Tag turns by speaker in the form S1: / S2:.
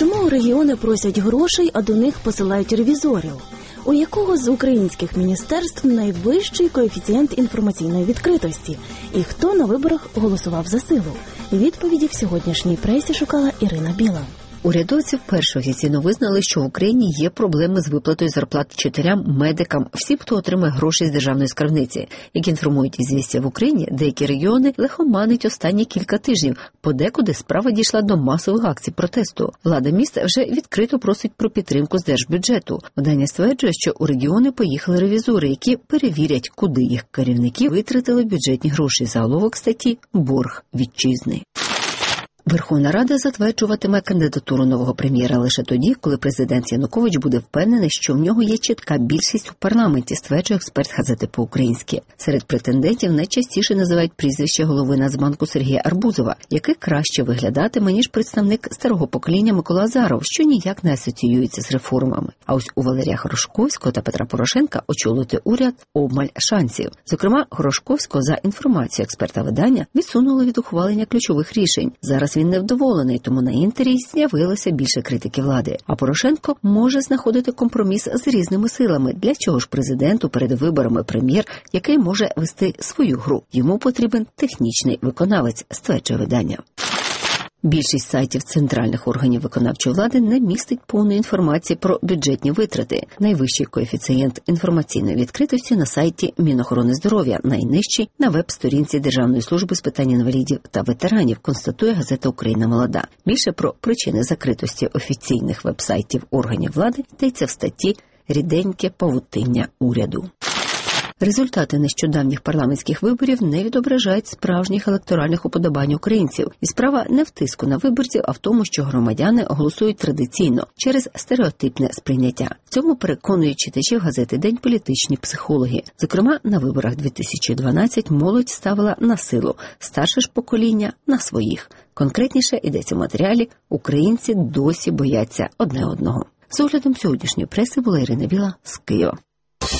S1: Чому регіони просять грошей, а до них посилають ревізорів? У якого з українських міністерств найвищий коефіцієнт інформаційної відкритості? І хто на виборах голосував за силу? Відповіді в сьогоднішній пресі шукала Ірина Біла.
S2: Урядовці вперше офіційно визнали, що в Україні є проблеми з виплатою зарплат вчителям, медикам, всім, хто отримує гроші з державної скарбниці. Як інформують «Ізвістія», в Україні деякі регіони лихоманить останні кілька тижнів. Подекуди справа дійшла до масових акцій протесту. Влада міста вже відкрито просить про підтримку з держбюджету. Видання стверджує, що у регіони поїхали ревізори, які перевірять, куди їх керівники витратили бюджетні гроші. Заголовок статті «Борг вітчизни». Верховна Рада затверджуватиме кандидатуру нового прем'єра лише тоді, коли президент Янукович буде впевнений, що в нього є чітка більшість у парламенті, стверджує експерт газети «По-українськи». Серед претендентів найчастіше називають прізвище голови Нацбанку Сергія Арбузова, який краще виглядатиме, ніж представник старого покоління Микола Азаров, що ніяк не асоціюється з реформами. А ось у Валерія Грушковського та Петра Порошенка очолити уряд обмаль шансів. Зокрема, Грушковського, за інформацією експерта видання, відсунули від ухвалення ключових рішень. Зараз він невдоволений, тому на Інтері з'явилося більше критики влади. А Порошенко може знаходити компроміс з різними силами. Для чого ж президенту перед виборами прем'єр, який може вести свою гру? Йому потрібен технічний виконавець, стверджує видання. Більшість сайтів центральних органів виконавчої влади не містить повної інформації про бюджетні витрати. Найвищий коефіцієнт інформаційної відкритості на сайті Мінохорони здоров'я, найнижчий на веб-сторінці Державної служби з питань інвалідів та ветеранів, констатує газета «Україна молода». Більше про причини закритості офіційних веб-сайтів органів влади йдеться в статті «Ріденьке павутиння уряду». Результати нещодавніх парламентських виборів не відображають справжніх електоральних уподобань українців. І справа не в тиску на виборців, а в тому, що громадяни голосують традиційно, через стереотипне сприйняття. В цьому переконують читачів газети «День» політичні психологи. Зокрема, на виборах 2012 молодь ставила на силу, старше ж покоління – на своїх. Конкретніше йдеться в матеріалі «Українці досі бояться одне одного». З оглядом сьогоднішньої преси була Ірина Біла з Києва.